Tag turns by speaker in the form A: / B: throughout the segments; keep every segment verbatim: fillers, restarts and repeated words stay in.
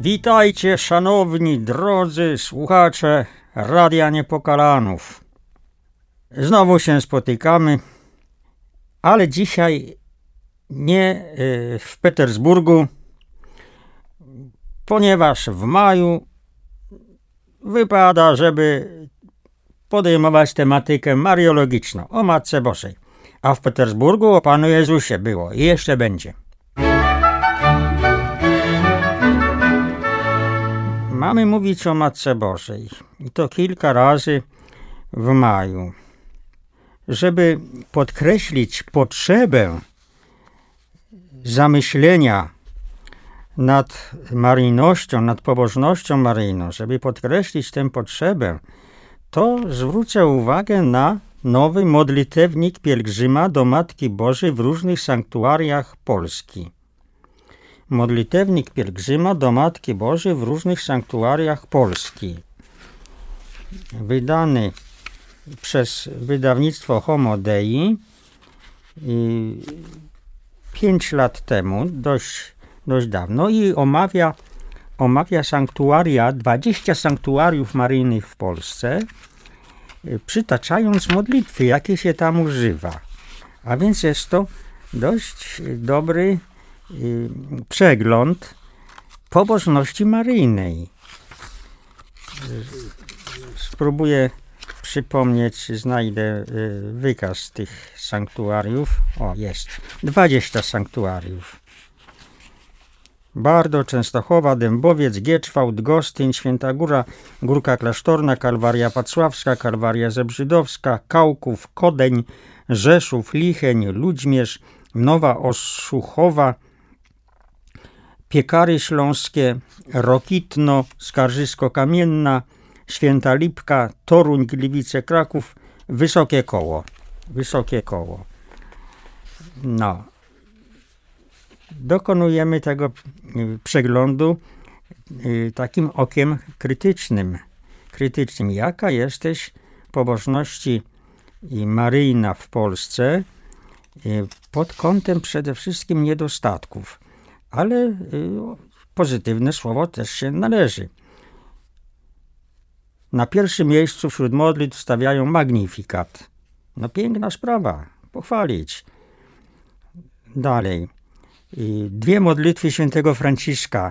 A: Witajcie, szanowni, drodzy słuchacze Radia Niepokalanów. Znowu się spotykamy, ale dzisiaj nie w Petersburgu, ponieważ w maju wypada, żeby podejmować tematykę mariologiczną o Matce Bożej. A w Petersburgu o Panu Jezusie było i jeszcze będzie. Mamy mówić o Matce Bożej i to kilka razy w maju, żeby podkreślić potrzebę zamyślenia nad maryjnością, nad pobożnością maryjną, żeby podkreślić tę potrzebę, to zwrócę uwagę na nowy modlitewnik pielgrzyma do Matki Bożej w różnych sanktuariach Polski. Modlitewnik pielgrzyma do Matki Bożej w różnych sanktuariach Polski. Wydany przez wydawnictwo Homo Dei pięć lat temu, dość, dość dawno, i omawia, omawia sanktuaria, dwadzieścia sanktuariów maryjnych w Polsce, przytaczając modlitwy, jakie się tam używa. A więc jest to dość dobry y, przegląd pobożności maryjnej. Spróbuję przypomnieć, znajdę y, wykaz tych sanktuariów. O, jest. dwadzieścia sanktuariów. Bardo, Częstochowa, Dębowiec, Gieczwałt, Gostyń, Święta Góra, Górka Klasztorna, Kalwaria Pacławska, Kalwaria Zebrzydowska, Kałków, Kodeń, Rzeszów, Licheń, Ludźmierz, Nowa Oszuchowa, Piekary Śląskie, Rokitno, Skarżysko-Kamienna, Święta Lipka, Toruń, Gliwice, Kraków, Wysokie Koło. Wysokie Koło. No. Dokonujemy tego przeglądu takim okiem krytycznym. Krytycznym. Jaka jesteś pobożności maryjna w Polsce pod kątem przede wszystkim niedostatków. Ale pozytywne słowo też się należy. Na pierwszym miejscu wśród modlitw stawiają Magnifikat. No piękna sprawa. Pochwalić. Dalej. Dwie modlitwy świętego Franciszka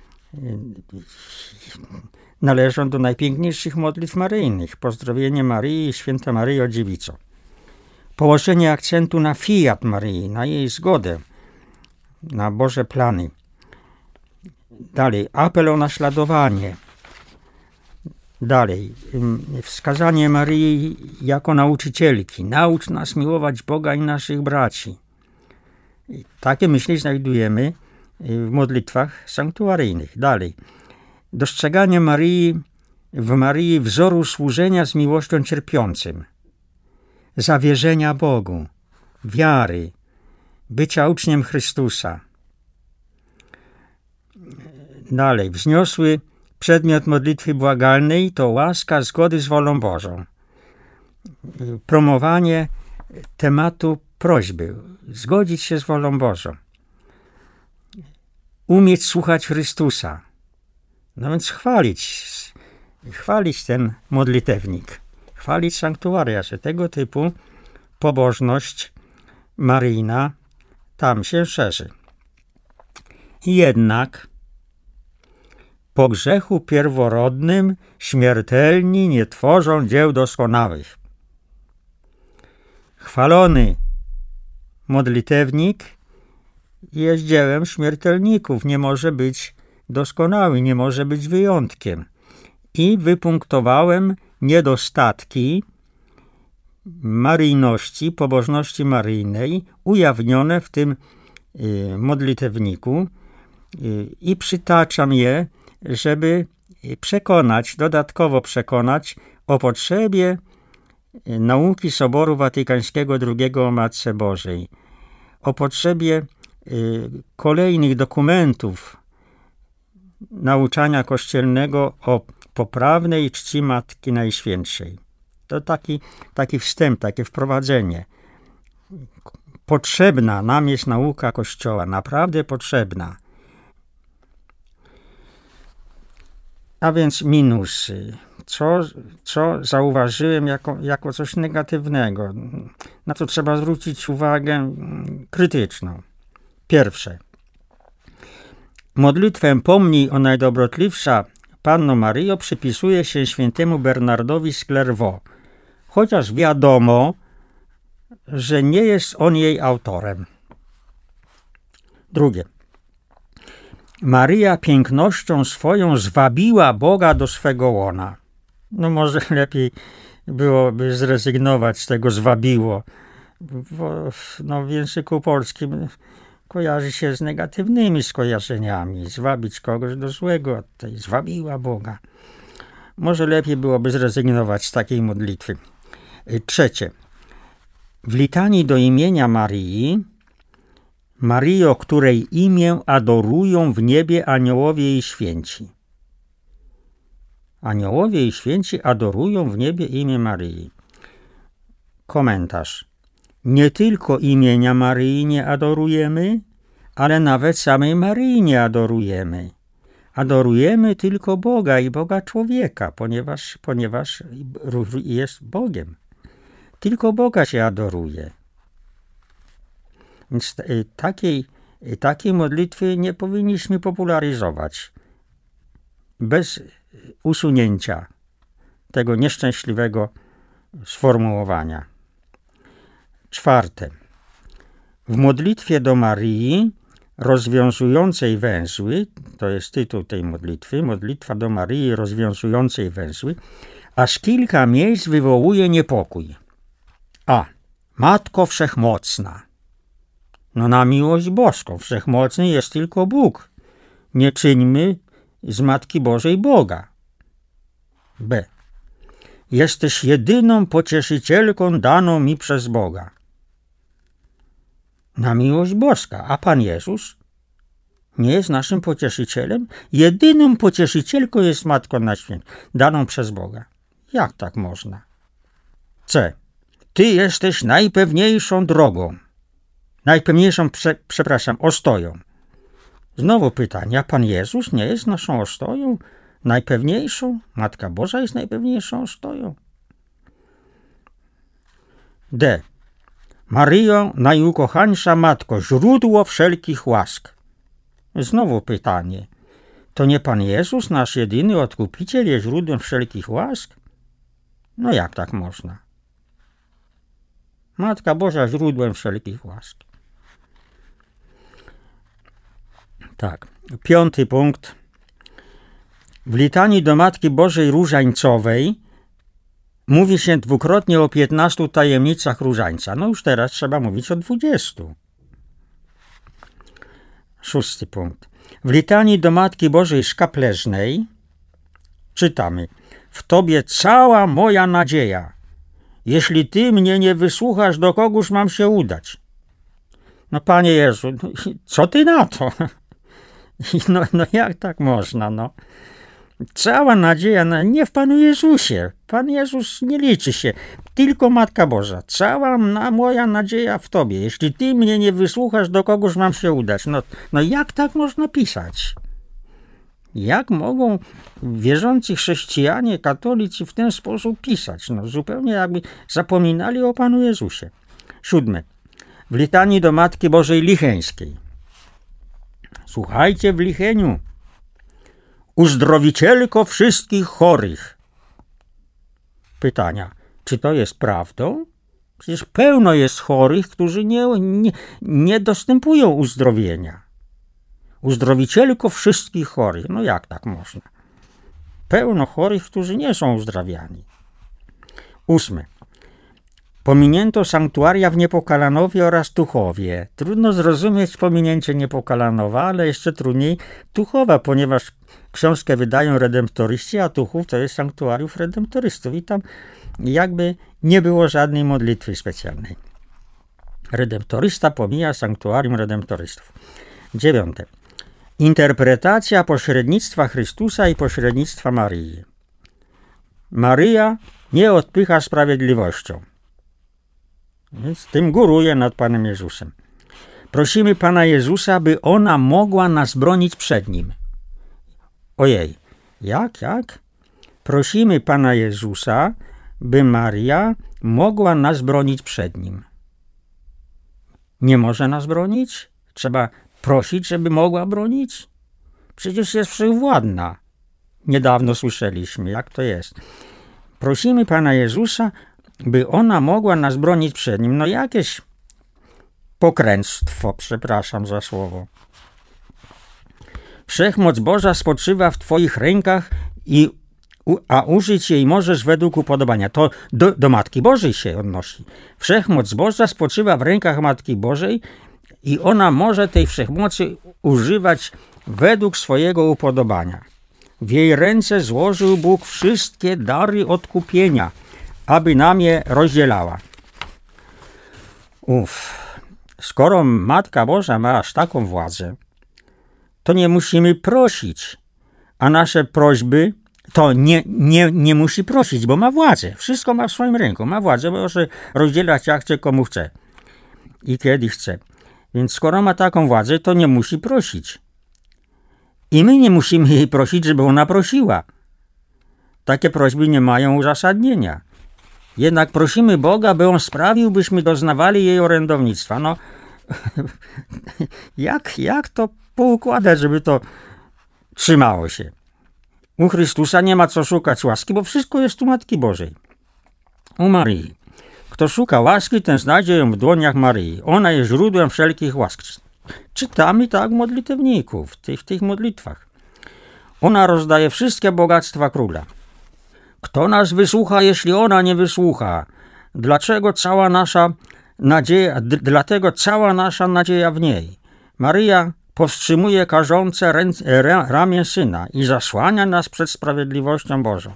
A: należą do najpiękniejszych modlitw maryjnych. Pozdrowienie Maryi i Święta Maryjo Dziewico. Położenie akcentu na fiat Maryi, na jej zgodę, na Boże plany. Dalej, apel o naśladowanie. Dalej, wskazanie Maryi jako nauczycielki. Naucz nas miłować Boga i naszych braci. Takie myśli znajdujemy w modlitwach sanktuaryjnych. Dalej. Dostrzeganie Maryi, w Maryi wzoru służenia z miłością cierpiącym. Zawierzenia Bogu. Wiary. Bycia uczniem Chrystusa. Dalej. Wzniosły przedmiot modlitwy błagalnej to łaska zgody z wolą Bożą. Promowanie tematu prośby. Zgodzić się z wolą Bożą. Umieć słuchać Chrystusa. No więc chwalić. Chwalić ten modlitewnik. Chwalić sanktuaria, że tego typu pobożność maryjna tam się szerzy. Jednak po grzechu pierworodnym śmiertelni nie tworzą dzieł doskonałych. Chwalony modlitewnik jest dziełem śmiertelników, nie może być doskonały, nie może być wyjątkiem. I wypunktowałem niedostatki maryjności, pobożności maryjnej ujawnione w tym y, modlitewniku y, i przytaczam je, żeby przekonać, dodatkowo przekonać o potrzebie nauki Soboru Watykańskiego drugiego o Matce Bożej, o potrzebie y, kolejnych dokumentów nauczania kościelnego o poprawnej czci Matki Najświętszej. To taki, taki wstęp, takie wprowadzenie. Potrzebna nam jest nauka Kościoła, naprawdę potrzebna. A więc minusy. Co, co zauważyłem jako, jako coś negatywnego, na co trzeba zwrócić uwagę krytyczną. Pierwsze. Modlitwę Pomnij o Najdobrotlivsza Panno Maryjo przypisuje się świętemu Bernardowi z Clairvaux, chociaż wiadomo, że nie jest on jej autorem. Drugie. Maryja pięknością swoją zwabiła Boga do swego łona. No może lepiej byłoby zrezygnować z tego zwabiło, bo no, w języku polskim kojarzy się z negatywnymi skojarzeniami. Zwabić kogoś do złego, tej zwabiła Boga. Może lepiej byłoby zrezygnować z takiej modlitwy. Trzecie. W litanii do imienia Maryi, Maryjo, której imię adorują w niebie aniołowie i święci. Aniołowie i święci adorują w niebie imię Maryi. Komentarz. Nie tylko imienia Maryi nie adorujemy, ale nawet samej Maryi nie adorujemy. Adorujemy tylko Boga i Boga człowieka, ponieważ, ponieważ jest Bogiem. Tylko Boga się adoruje. Więc takiej, takiej modlitwy nie powinniśmy popularyzować bez usunięcia tego nieszczęśliwego sformułowania. Czwarte. W modlitwie do Maryi rozwiązującej węzły, to jest tytuł tej modlitwy, modlitwa do Maryi rozwiązującej węzły, aż kilka miejsc wywołuje niepokój. A. Matko Wszechmocna. No na miłość boską, wszechmocny jest tylko Bóg. Nie czyńmy z Matki Bożej Boga. B. Jesteś jedyną pocieszycielką daną mi przez Boga. Na miłość boska, a Pan Jezus nie jest naszym pocieszycielem? Jedyną pocieszycielką jest Matką na święcie, daną przez Boga. Jak tak można? C. Ty jesteś najpewniejszą drogą. Najpewniejszą, prze, przepraszam, ostoją. Znowu pytanie, a Pan Jezus nie jest naszą ostoją? Najpewniejszą? Matka Boża jest najpewniejszą ostoją. D. Maryjo, najukochańsza Matko, źródło wszelkich łask. Znowu pytanie, to nie Pan Jezus, nasz jedyny Odkupiciel, jest źródłem wszelkich łask? No jak tak można? Matka Boża źródłem wszelkich łask. Tak, piąty punkt. W litanii do Matki Bożej Różańcowej mówi się dwukrotnie o piętnastu tajemnicach różańca. No już teraz trzeba mówić o dwudziestu. Szósty punkt. W litanii do Matki Bożej Szkapleżnej czytamy: w Tobie cała moja nadzieja. Jeśli Ty mnie nie wysłuchasz, do kogóż mam się udać? No Panie Jezu, co Ty na to? No, no jak tak można, no? Cała nadzieja na, nie w Panu Jezusie. Pan Jezus nie liczy się. Tylko Matka Boża. Cała na, moja nadzieja w Tobie. Jeśli Ty mnie nie wysłuchasz, do kogoż mam się udać? No, no jak tak można pisać? Jak mogą wierzący chrześcijanie, katolicy w ten sposób pisać? No zupełnie jakby zapominali o Panu Jezusie. Siódme. W litanii do Matki Bożej Licheńskiej. Słuchajcie w Licheniu. Uzdrowicielko wszystkich chorych. Pytania. Czy to jest prawdą? Przecież pełno jest chorych, którzy nie, nie, nie dostępują uzdrowienia. Uzdrowicielko wszystkich chorych. No jak tak można? Pełno chorych, którzy nie są uzdrawiani. Ósme. Pominięto sanktuaria w Niepokalanowie oraz Tuchowie. Trudno zrozumieć pominięcie Niepokalanowa, ale jeszcze trudniej Tuchowa, ponieważ książkę wydają redemptoryści, a Tuchów to jest sanktuariów redemptorystów i tam jakby nie było żadnej modlitwy specjalnej. Redemptorysta pomija sanktuarium redemptorystów. Dziewiąte. Interpretacja pośrednictwa Chrystusa i pośrednictwa Maryi. Maryja nie odpycha sprawiedliwością. Więc tym góruje nad Panem Jezusem. Prosimy Pana Jezusa, by ona mogła nas bronić przed Nim. Ojej, Jak, jak? Prosimy Pana Jezusa, by Maria mogła nas bronić przed Nim. Nie może nas bronić? Trzeba prosić, żeby mogła bronić? Przecież jest wszechwładna. Niedawno słyszeliśmy, jak to jest. Prosimy Pana Jezusa, by ona mogła nas bronić przed Nim. No jakieś pokręctwo, przepraszam za słowo. Wszechmoc Boża spoczywa w Twoich rękach, i, a użyć jej możesz według upodobania. To do, do Matki Bożej się odnosi. Wszechmoc Boża spoczywa w rękach Matki Bożej i ona może tej wszechmocy używać według swojego upodobania. W jej ręce złożył Bóg wszystkie dary odkupienia, aby nam je rozdzielała. Uf, skoro Matka Boża ma aż taką władzę, to nie musimy prosić, a nasze prośby to nie, nie, nie musi prosić, bo ma władzę. Wszystko ma w swoim ręku, ma władzę, bo może rozdzielać jak chce, komu chce i kiedy chce. Więc skoro ma taką władzę, to nie musi prosić. I my nie musimy jej prosić, żeby ona prosiła. Takie prośby nie mają uzasadnienia. Jednak prosimy Boga, by On sprawił, byśmy doznawali jej orędownictwa. No, jak, jak to poukładać, żeby to trzymało się? U Chrystusa nie ma co szukać łaski, bo wszystko jest u Matki Bożej. U Maryi. Kto szuka łaski, ten znajdzie ją w dłoniach Maryi. Ona jest źródłem wszelkich łask. Czytamy tak w modlitewniku, w tych, w tych modlitwach. Ona rozdaje wszystkie bogactwa króla. Kto nas wysłucha, jeśli ona nie wysłucha? Dlaczego cała nasza nadzieja, d- dlatego cała nasza nadzieja w niej. Maryja powstrzymuje karzące ręce, ramię Syna i zasłania nas przed sprawiedliwością Bożą.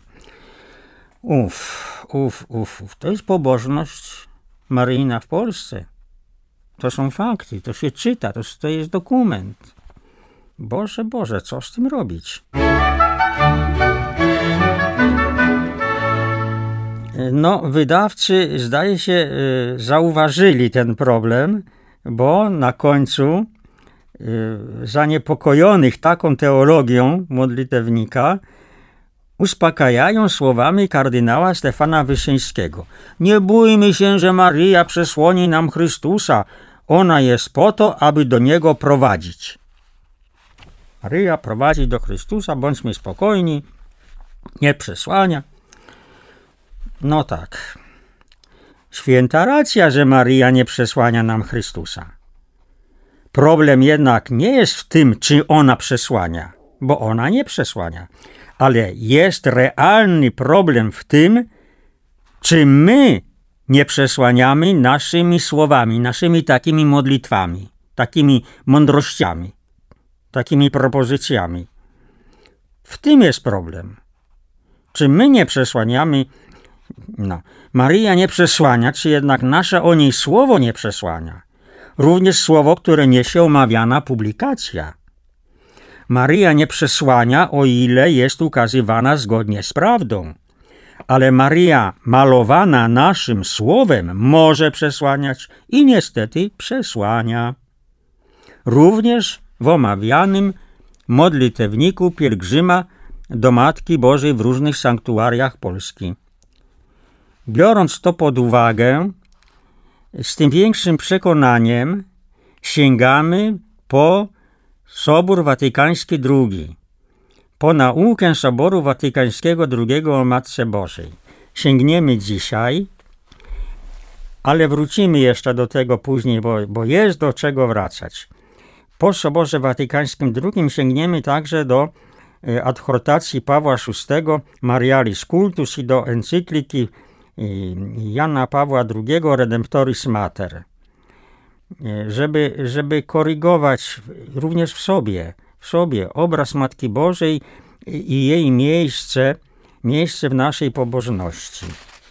A: Uf, uf, uf, uf. To jest pobożność maryjna w Polsce. To są fakty, to się czyta, to, to jest dokument. Boże, Boże, co z tym robić? No, wydawcy, zdaje się, zauważyli ten problem, bo na końcu zaniepokojonych taką teologią modlitewnika uspokajają słowami kardynała Stefana Wyszyńskiego. Nie bójmy się, że Maryja przesłoni nam Chrystusa. Ona jest po to, aby do Niego prowadzić. Maryja prowadzi do Chrystusa, bądźmy spokojni, nie przesłania. No tak. Święta racja, że Maryja nie przesłania nam Chrystusa. Problem jednak nie jest w tym, czy ona przesłania, bo ona nie przesłania. Ale jest realny problem w tym, czy my nie przesłaniamy naszymi słowami, naszymi takimi modlitwami, takimi mądrościami, takimi propozycjami. W tym jest problem. Czy my nie przesłaniamy, no, Maryja nie przesłania, czy jednak nasze o niej słowo nie przesłania. Również słowo, które niesie omawiana publikacja. Maryja nie przesłania, o ile jest ukazywana zgodnie z prawdą. Ale Maryja, malowana naszym słowem, może przesłaniać i niestety przesłania. Również w omawianym modlitewniku pielgrzyma do Matki Bożej w różnych sanktuariach Polski. Biorąc to pod uwagę, z tym większym przekonaniem sięgamy po Sobór Watykański drugi, po naukę Soboru Watykańskiego drugiego o Matce Bożej. Sięgniemy dzisiaj, ale wrócimy jeszcze do tego później, bo, bo jest do czego wracać. Po Soborze Watykańskim drugim sięgniemy także do adhortacji Pawła szóstego Marialis Cultus i do encykliki Jana Pawła drugiego Redemptoris Mater, żeby, żeby korygować również w sobie, w sobie obraz Matki Bożej i jej miejsce, miejsce w naszej pobożności.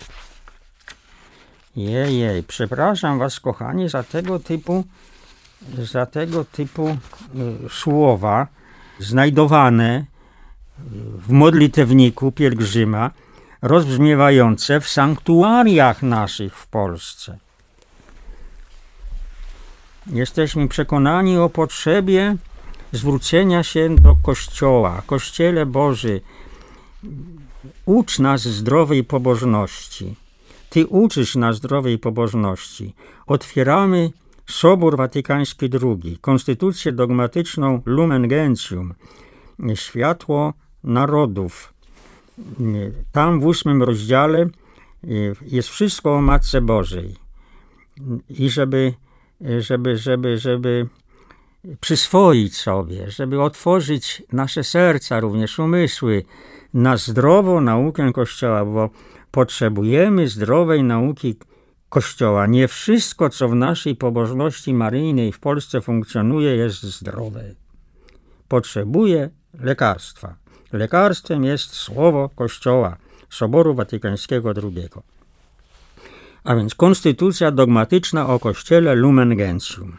A: Jej, jej, przepraszam was, kochani, za tego typu, za tego typu y, słowa znajdowane w modlitewniku pielgrzyma, rozbrzmiewające w sanktuariach naszych w Polsce. Jesteśmy przekonani o potrzebie zwrócenia się do Kościoła. Kościele Boży, ucz nas zdrowej pobożności. Ty uczysz nas zdrowej pobożności. Otwieramy Sobór Watykański drugi, konstytucję dogmatyczną Lumen Gentium, światło narodów. Tam w ósmym rozdziale jest wszystko o Matce Bożej. I żeby, żeby, żeby, żeby przyswoić sobie, żeby otworzyć nasze serca, również umysły, na zdrową naukę Kościoła, bo potrzebujemy zdrowej nauki Kościoła. Nie wszystko, co w naszej pobożności maryjnej w Polsce funkcjonuje, jest zdrowe. Potrzebuje lekarstwa. Lekarstwem jest słowo Kościoła, Soboru Watykańskiego drugiego. A więc konstytucja dogmatyczna o Kościele Lumen Gentium.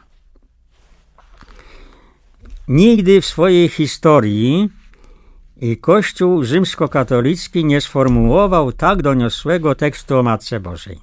A: Nigdy w swojej historii Kościół rzymskokatolicki nie sformułował tak doniosłego tekstu o Matce Bożej,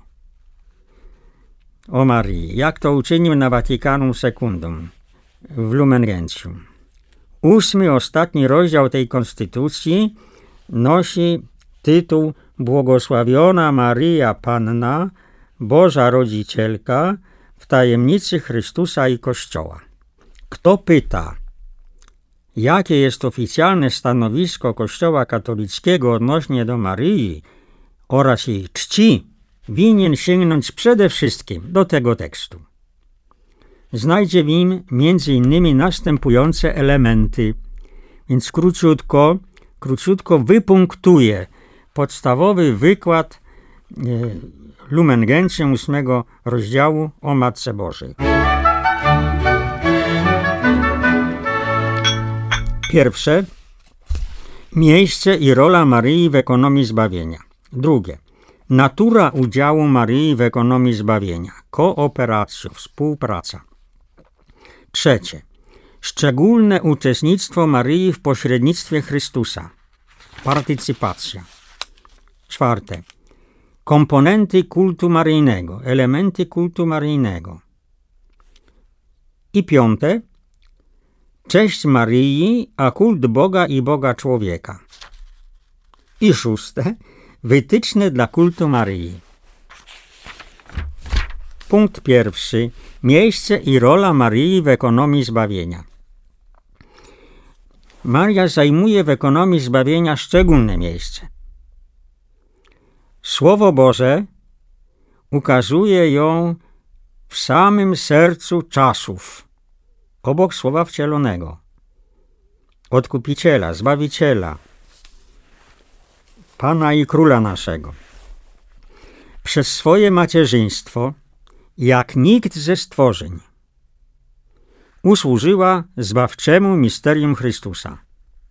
A: o Marii, jak to uczynił na Vaticanum Secundum w Lumen Gentium. Ósmy, ostatni rozdział tej konstytucji nosi tytuł Błogosławiona Maryja Panna, Boża Rodzicielka w tajemnicy Chrystusa i Kościoła. Kto pyta, jakie jest oficjalne stanowisko Kościoła katolickiego odnośnie do Maryi oraz jej czci, winien sięgnąć przede wszystkim do tego tekstu. Znajdzie w nim między innymi następujące elementy, więc króciutko, króciutko wypunktuje podstawowy wykład e, Lumen Gentium ósmego rozdziału o Matce Bożej. Pierwsze, miejsce i rola Maryi w ekonomii zbawienia. Drugie, natura udziału Maryi w ekonomii zbawienia. Kooperacjo, współpraca. Trzecie, szczególne uczestnictwo Maryi w pośrednictwie Chrystusa. Partycypacja. Czwarte, komponenty kultu maryjnego, elementy kultu maryjnego. I piąte, cześć Maryi, a kult Boga i Boga człowieka. I szóste, wytyczne dla kultu Maryi. Punkt pierwszy. Miejsce i rola Maryi w ekonomii zbawienia. Maria zajmuje w ekonomii zbawienia szczególne miejsce. Słowo Boże ukazuje ją w samym sercu czasów, obok Słowa Wcielonego, Odkupiciela, Zbawiciela, Pana i Króla naszego. Przez swoje macierzyństwo, jak nikt ze stworzeń, usłużyła zbawczemu misterium Chrystusa.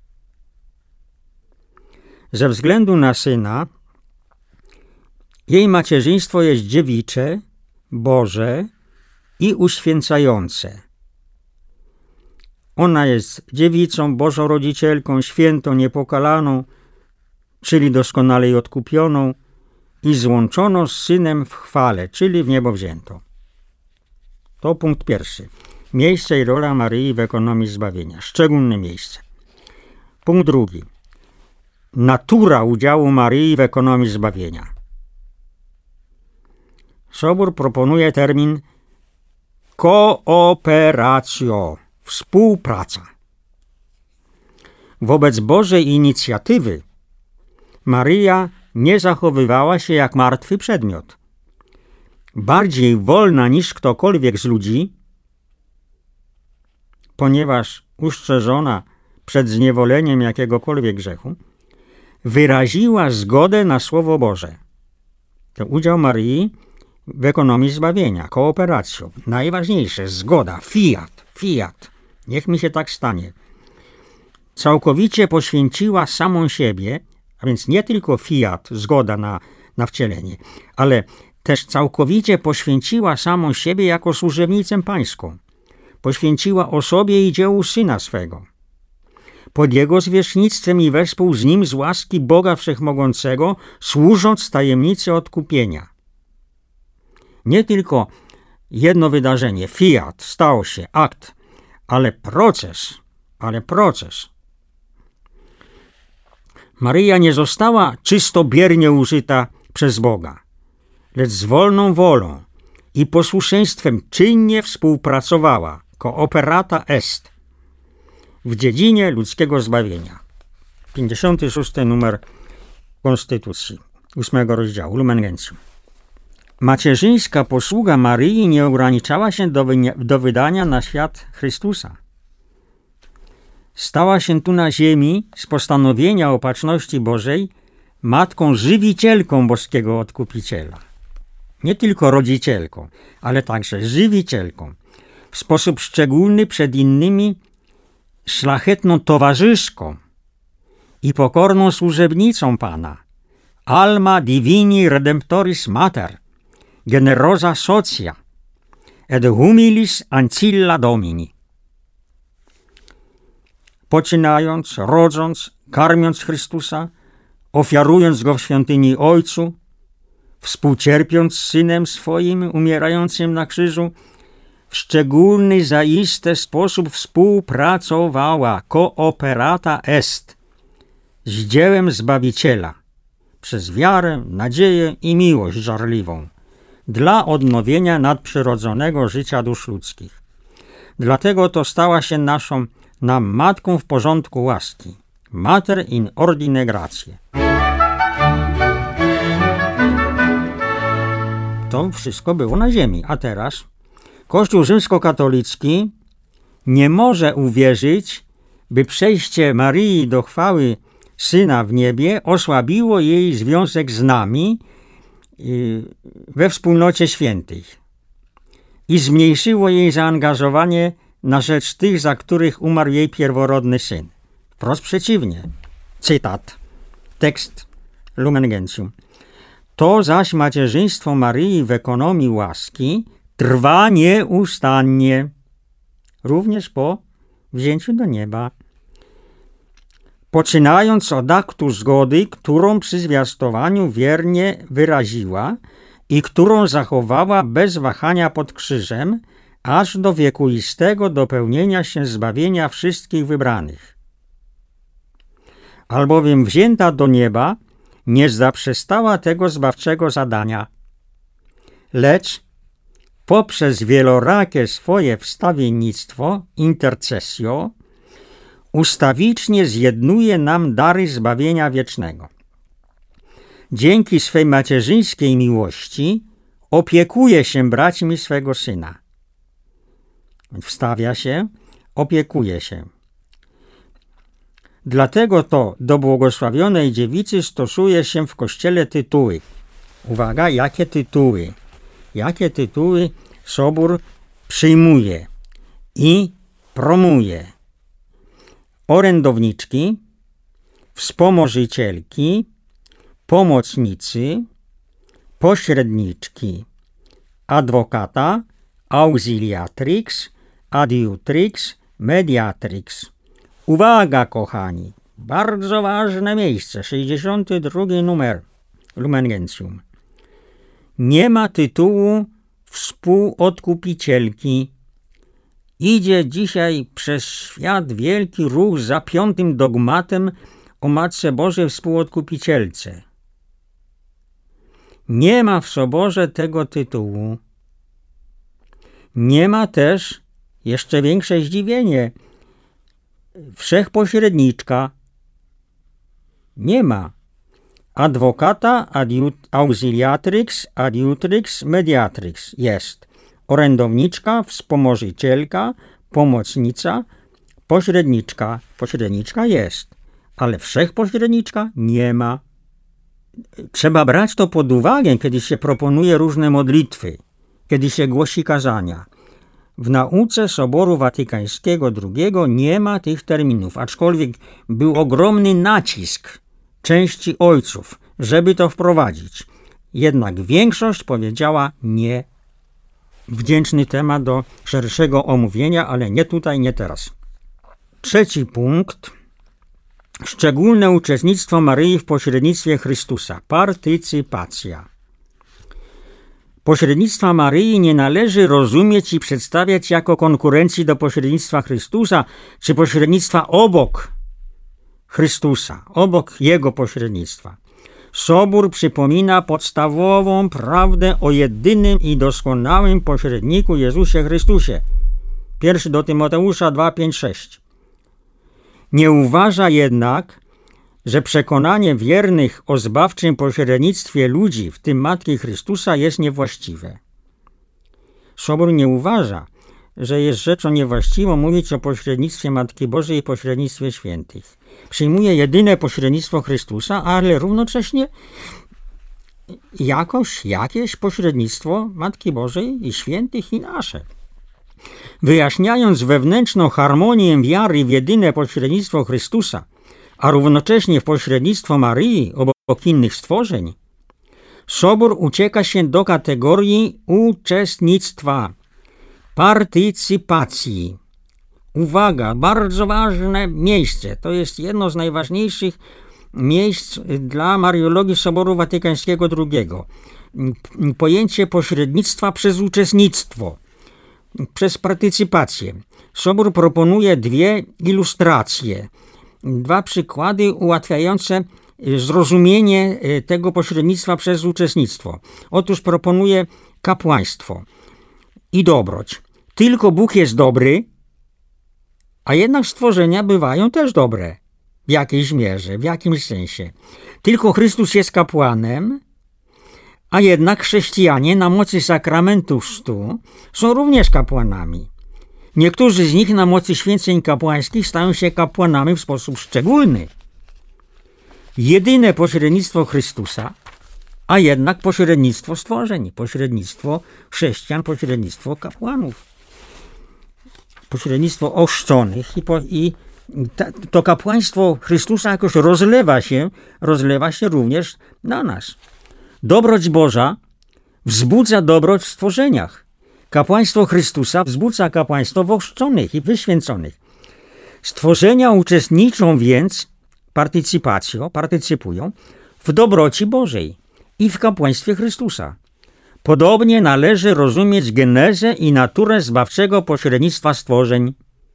A: Ze względu na Syna, jej macierzyństwo jest dziewicze, Boże i uświęcające. Ona jest dziewicą, Bożą Rodzicielką, świętą, niepokalaną, czyli doskonale odkupioną i złączoną z Synem w chwale, czyli w niebo wzięto. To punkt pierwszy. Miejsce i rola Maryi w ekonomii zbawienia. Szczególne miejsce. Punkt drugi. Natura udziału Maryi w ekonomii zbawienia. Sobór proponuje termin kooperacjo, współpraca. Wobec Bożej inicjatywy Maryja nie zachowywała się jak martwy przedmiot. Bardziej wolna niż ktokolwiek z ludzi, ponieważ ustrzeżona przed zniewoleniem jakiegokolwiek grzechu, wyraziła zgodę na Słowo Boże. To udział Maryi w ekonomii zbawienia, kooperacją. Najważniejsze, zgoda, fiat, fiat. Niech mi się tak stanie. Całkowicie poświęciła samą siebie, a więc nie tylko fiat, zgoda na, na wcielenie, ale też całkowicie poświęciła samą siebie jako służebnicę pańską. Poświęciła osobie i dziełu Syna swego. Pod Jego zwierzchnictwem i wespół z Nim z łaski Boga Wszechmogącego, służąc tajemnicy odkupienia. Nie tylko jedno wydarzenie, fiat, stało się, akt, ale proces ale proces. Maryja nie została czysto biernie użyta przez Boga, lecz z wolną wolą i posłuszeństwem czynnie współpracowała, cooperata est, w dziedzinie ludzkiego zbawienia. pięćdziesiąty szósty numer Konstytucji, ósmego rozdziału, Lumen Gentium. Macierzyńska posługa Maryi nie ograniczała się do, wy- do wydania na świat Chrystusa. Stała się tu na ziemi z postanowienia opatrzności Bożej matką żywicielką boskiego Odkupiciela. Nie tylko rodzicielką, ale także żywicielką. W sposób szczególny przed innymi szlachetną towarzyszką i pokorną służebnicą Pana. Alma divini redemptoris mater, generosa socia, et humilis ancilla domini. Poczynając, rodząc, karmiąc Chrystusa, ofiarując Go w świątyni Ojcu, współcierpiąc z Synem swoim umierającym na krzyżu, w szczególny zaiste sposób współpracowała, cooperata est, z dziełem Zbawiciela, przez wiarę, nadzieję i miłość żarliwą, dla odnowienia nadprzyrodzonego życia dusz ludzkich. Dlatego to stała się naszą nam matką w porządku łaski, mater in ordine gratiae. To wszystko było na ziemi, a teraz Kościół rzymskokatolicki nie może uwierzyć, by przejście Maryi do chwały Syna w niebie osłabiło jej związek z nami we wspólnocie świętych i zmniejszyło jej zaangażowanie na rzecz tych, za których umarł jej pierworodny Syn. Wprost przeciwnie. Cytat. Tekst Lumen Gentium. To zaś macierzyństwo Maryi w ekonomii łaski trwa nieustannie, również po wzięciu do nieba. Poczynając od aktu zgody, którą przy zwiastowaniu wiernie wyraziła i którą zachowała bez wahania pod krzyżem, aż do wiekuistego dopełnienia się zbawienia wszystkich wybranych. Albowiem wzięta do nieba nie zaprzestała tego zbawczego zadania, lecz poprzez wielorakie swoje wstawiennictwo, intercesjo, ustawicznie zjednuje nam dary zbawienia wiecznego. Dzięki swej macierzyńskiej miłości opiekuje się braćmi swego Syna. Wstawia się, opiekuje się. Dlatego to do błogosławionej dziewicy stosuje się w Kościele tytuły. Uwaga, jakie tytuły? Jakie tytuły Sobór przyjmuje i promuje? Orędowniczki, wspomożycielki, pomocnicy, pośredniczki, adwokata, auxiliatrix, adiutrix, mediatrix. Uwaga, kochani, bardzo ważne miejsce, sześćdziesiąty drugi numer Lumen Gentium. Nie ma tytułu współodkupicielki. Idzie dzisiaj przez świat wielki ruch za piątym dogmatem o Matce Bożej Współodkupicielce. Nie ma w Soborze tego tytułu. Nie ma też, jeszcze większe zdziwienie, wszechpośredniczka. Nie ma. Adwokata, adiut, auxiliatrix, adiutrix, mediatrix jest. Orędowniczka, wspomożycielka, pomocnica, pośredniczka. Pośredniczka jest, ale wszechpośredniczka nie ma. Trzeba brać to pod uwagę, kiedy się proponuje różne modlitwy, kiedy się głosi kazania. W nauce Soboru Watykańskiego drugiego nie ma tych terminów, aczkolwiek był ogromny nacisk części ojców, żeby to wprowadzić. Jednak większość powiedziała nie. Wdzięczny temat do szerszego omówienia, ale nie tutaj, nie teraz. Trzeci punkt. Szczególne uczestnictwo Maryi w pośrednictwie Chrystusa. Partycypacja. Pośrednictwa Maryi nie należy rozumieć i przedstawiać jako konkurencji do pośrednictwa Chrystusa, czy pośrednictwa obok Chrystusa, obok Jego pośrednictwa. Sobór przypomina podstawową prawdę o jedynym i doskonałym pośredniku Jezusie Chrystusie. Pierwszy do Tymoteusza dwa, pięć, sześć. Nie uważa jednak, że przekonanie wiernych o zbawczym pośrednictwie ludzi, w tym Matki Chrystusa, jest niewłaściwe. Sobór nie uważa, że jest rzeczą niewłaściwą mówić o pośrednictwie Matki Bożej i pośrednictwie świętych. Przyjmuje jedyne pośrednictwo Chrystusa, ale równocześnie jakoś, jakieś pośrednictwo Matki Bożej i świętych i nasze. Wyjaśniając wewnętrzną harmonię wiary w jedyne pośrednictwo Chrystusa, a równocześnie w pośrednictwo Maryi obok innych stworzeń, Sobór ucieka się do kategorii uczestnictwa, partycypacji. Uwaga, bardzo ważne miejsce. To jest jedno z najważniejszych miejsc dla Mariologii Soboru Watykańskiego drugiego. Pojęcie pośrednictwa przez uczestnictwo, przez partycypację. Sobór proponuje dwie ilustracje, dwa przykłady ułatwiające zrozumienie tego pośrednictwa przez uczestnictwo. Otóż proponuje kapłaństwo i dobroć. Tylko Bóg jest dobry, a jednak stworzenia bywają też dobre w jakiejś mierze, w jakimś sensie. Tylko Chrystus jest kapłanem, a jednak chrześcijanie na mocy sakramentu chrztu są również kapłanami. Niektórzy z nich na mocy święceń kapłańskich stają się kapłanami w sposób szczególny. Jedyne pośrednictwo Chrystusa, a jednak pośrednictwo stworzeń, pośrednictwo chrześcijan, pośrednictwo kapłanów, pośrednictwo ochrzczonych i, po, i ta, to kapłaństwo Chrystusa jakoś rozlewa się, rozlewa się również na nas. Dobroć Boża wzbudza dobroć w stworzeniach. Kapłaństwo Chrystusa wzbudza kapłaństwo w ochrzczonych i wyświęconych. Stworzenia uczestniczą więc, partycypacją, partycypują w dobroci Bożej i w kapłaństwie Chrystusa. Podobnie należy rozumieć genezę i naturę zbawczego pośrednictwa stworzeń.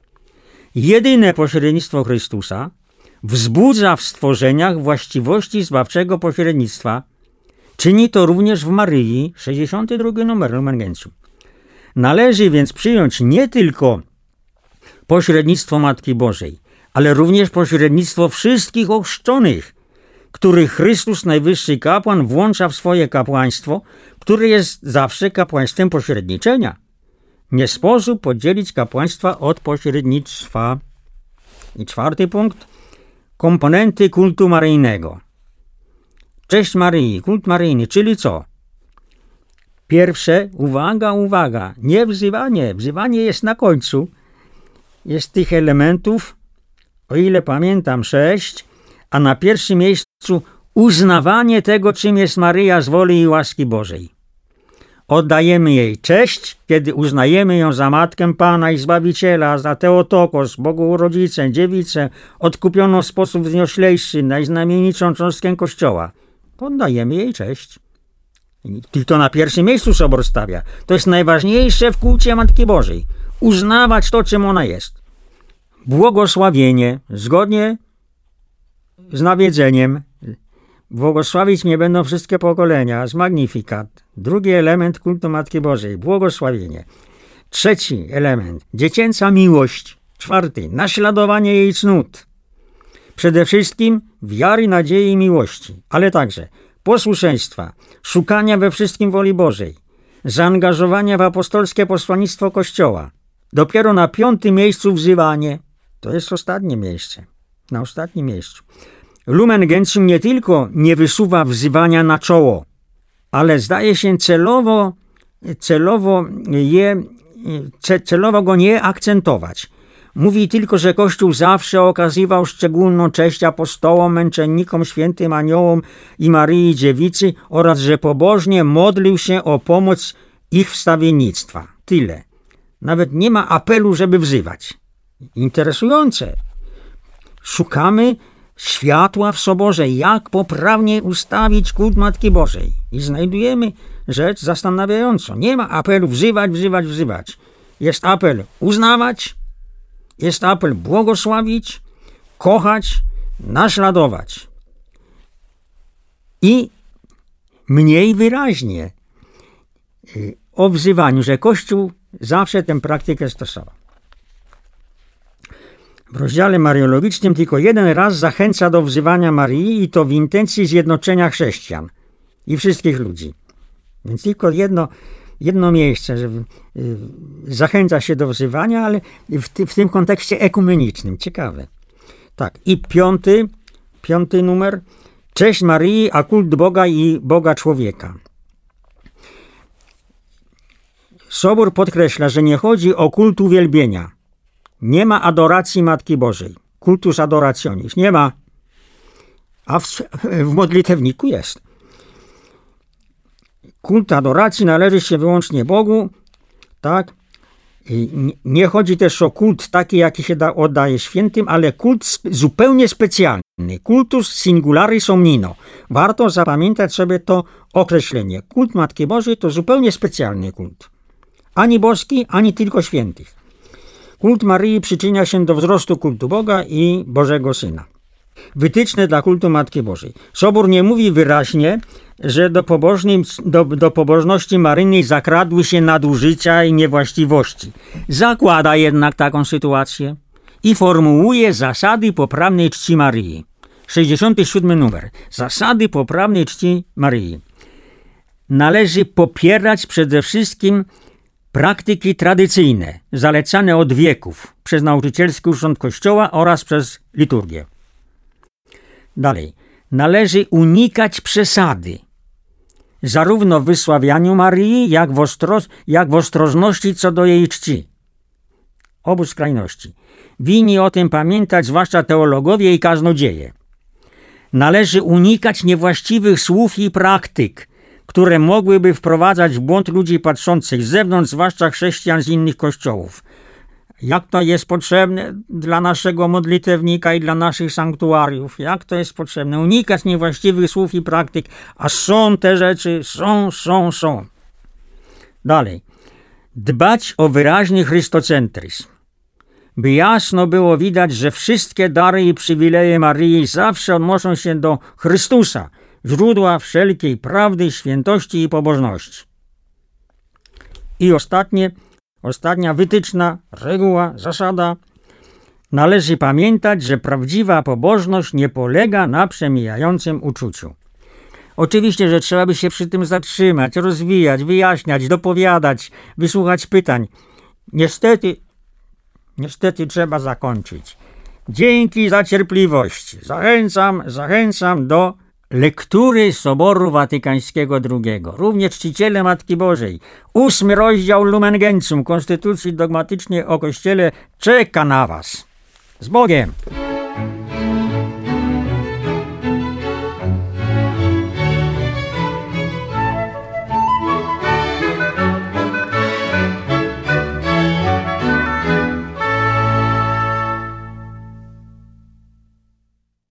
A: Jedyne pośrednictwo Chrystusa wzbudza w stworzeniach właściwości zbawczego pośrednictwa. Czyni to również w Maryi, sześćdziesiąty drugi numer Lumen Gentium. Należy więc przyjąć nie tylko pośrednictwo Matki Bożej, ale również pośrednictwo wszystkich ochrzczonych, których Chrystus, najwyższy kapłan, włącza w swoje kapłaństwo, które jest zawsze kapłaństwem pośredniczenia. Nie sposób podzielić kapłaństwa od pośrednictwa. I czwarty punkt. Komponenty kultu maryjnego. Cześć Maryi, kult maryjny, czyli co? Pierwsze, uwaga, uwaga, nie wzywanie, wzywanie jest na końcu. Jest tych elementów, o ile pamiętam, sześć, a na pierwszym miejscu uznawanie tego, czym jest Maryja z woli i łaski Bożej. Oddajemy jej cześć, kiedy uznajemy ją za Matkę Pana i Zbawiciela, za Teotokos, Bogu Rodzicę, Dziewicę, odkupioną w sposób wznioślejszy, najznamienitszą cząstkę Kościoła. Oddajemy jej cześć. I to na pierwszym miejscu Sobór stawia. To jest najważniejsze w kulcie Matki Bożej. Uznawać to, czym ona jest. Błogosławienie, zgodnie z nawiedzeniem. Błogosławić mnie będą wszystkie pokolenia, z Magnificat. Drugi element kultu Matki Bożej, błogosławienie. Trzeci element, dziecięca miłość. Czwarty, naśladowanie jej cnót. Przede wszystkim wiary, nadziei i miłości, ale także posłuszeństwa, szukania we wszystkim woli Bożej, zaangażowania w apostolskie posłannictwo Kościoła. Dopiero na piątym miejscu wzywanie. To jest ostatnie miejsce. Na ostatnim miejscu. Lumen Gentium nie tylko nie wysuwa wzywania na czoło, ale zdaje się celowo, celowo, je, celowo go nie akcentować. Mówi tylko, że Kościół zawsze okazywał szczególną cześć apostołom, męczennikom, świętym aniołom i Maryi Dziewicy oraz że pobożnie modlił się o pomoc ich wstawiennictwa. Tyle. Nawet nie ma apelu, żeby wzywać. Interesujące. Szukamy światła w Soborze, jak poprawnie ustawić kult Matki Bożej. I znajdujemy rzecz zastanawiającą. Nie ma apelu wzywać, wzywać, wzywać. Jest apel uznawać, jest apel błogosławić, kochać, naśladować. I mniej wyraźnie o wzywaniu, że Kościół zawsze tę praktykę stosował. W rozdziale mariologicznym tylko jeden raz zachęca do wzywania Maryi i to w intencji zjednoczenia chrześcijan i wszystkich ludzi. Więc tylko jedno, jedno miejsce, że zachęca się do wzywania, ale w, ty, w tym kontekście ekumenicznym. Ciekawe. Tak. I piąty, piąty numer. Cześć Maryi, a kult Boga i Boga człowieka. Sobór podkreśla, że nie chodzi o kult uwielbienia. Nie ma adoracji Matki Bożej. Kultus adorationis. Nie ma. A w, w modlitewniku jest. Kult adoracji należy się wyłącznie Bogu. Tak? I nie chodzi też o kult taki, jaki się da, oddaje świętym, ale kult sp- zupełnie specjalny. Cultus singularis omnino. Warto zapamiętać sobie to określenie. Kult Matki Bożej to zupełnie specjalny kult. Ani boski, ani tylko świętych. Kult Maryi przyczynia się do wzrostu kultu Boga i Bożego Syna. Wytyczne dla kultu Matki Bożej. Sobór nie mówi wyraźnie, że do, do, do pobożności maryjnej zakradły się nadużycia i niewłaściwości. Zakłada jednak taką sytuację i formułuje zasady poprawnej czci Maryi. sześćdziesiąty siódmy numer. Zasady poprawnej czci Maryi. Należy popierać przede wszystkim praktyki tradycyjne, zalecane od wieków przez nauczycielski urząd Kościoła oraz przez liturgię. Dalej. Należy unikać przesady, zarówno w wysławianiu Maryi, jak w, ostro, jak w ostrożności co do jej czci. Obu skrajności. Winni o tym pamiętać zwłaszcza teologowie i kaznodzieje. Należy unikać niewłaściwych słów i praktyk, które mogłyby wprowadzać w błąd ludzi patrzących z zewnątrz, zwłaszcza chrześcijan z innych kościołów. Jak to jest potrzebne dla naszego modlitewnika i dla naszych sanktuariów? Jak to jest potrzebne? Unikać niewłaściwych słów i praktyk, a są te rzeczy, są, są, są. Dalej. Dbać o wyraźny chrystocentryzm, by jasno było widać, że wszystkie dary i przywileje Maryi zawsze odnoszą się do Chrystusa, źródła wszelkiej prawdy, świętości i pobożności. I ostatnie, ostatnia wytyczna, reguła, zasada. Należy pamiętać, że prawdziwa pobożność nie polega na przemijającym uczuciu. Oczywiście, że trzeba by się przy tym zatrzymać, rozwijać, wyjaśniać, dopowiadać, wysłuchać pytań. Niestety, niestety trzeba zakończyć. Dzięki za cierpliwość. Zachęcam, zachęcam do lektury Soboru Watykańskiego drugiego. Również czciciele Matki Bożej. Ósmy rozdział Lumen Gentium Konstytucji dogmatycznej o Kościele czeka na was. Z Bogiem!